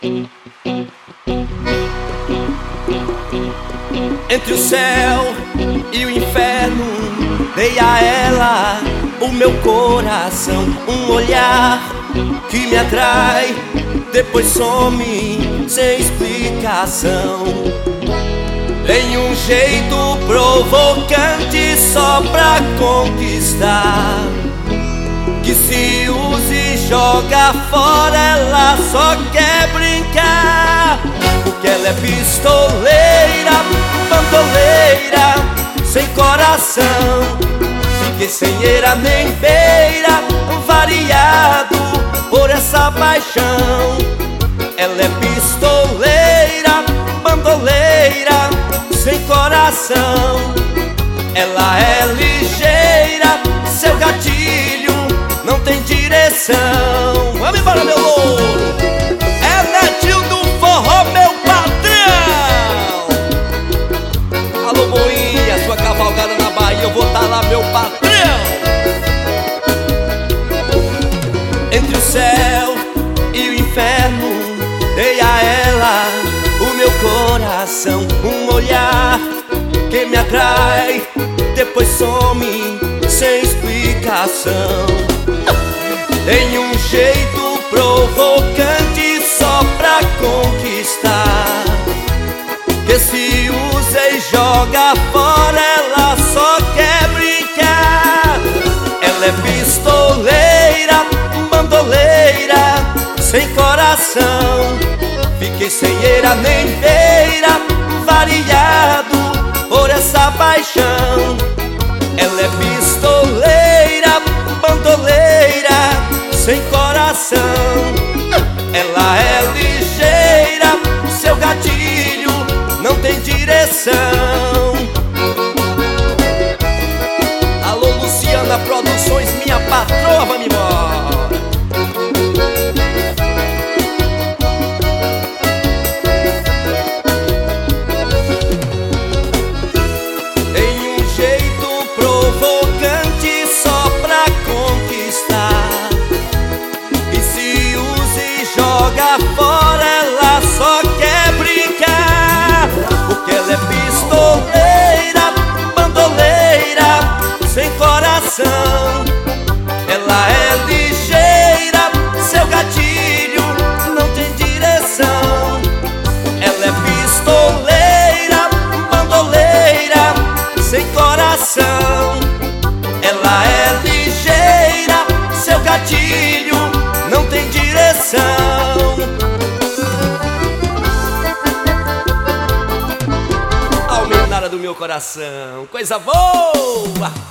Entre o céu e o inferno, dei a ela o meu coração. Um olhar que me atrai, depois some sem explicação. Tem um jeito provocante só pra conquistar, que se usa e joga fora, ela só quer brincar. Porque ela é pistoleira, bandoleira, sem coração. Fiquei sem eira nem beira, variado por essa paixão. Ela é pistoleira, bandoleira, sem coração. Ela é ligeira, seu gatilho não tem direção. Vamos embora, meu louro! É Netinho do forró, meu patrão! Alô, boinha, sua cavalgada na Bahia, eu vou tá lá, meu patrão! Entre o céu e o inferno, dei a ela o meu coração. Um olhar que me atrai, depois some sem explicação. Tem um jeito provocante só pra conquistar, que se usa e joga fora, ela só quer brincar. Ela é pistoleira, bandoleira, sem coração. Fiquei sem eira nem beira, variado por essa paixão. Ela é pistoleira, bandoleira, sem coração. Ela é ligeira, seu gatilho não tem direção. Alô, Luciana Produções, minha patroa, vamos embora. Fora, ela só quer brincar. Porque ela é pistoleira, bandoleira, sem coração. Ela é ligeira, seu gatilho não tem direção. Ela é pistoleira, bandoleira, sem coração. Ela é ligeira, seu gatilho não tem direção. Do meu coração, coisa boa!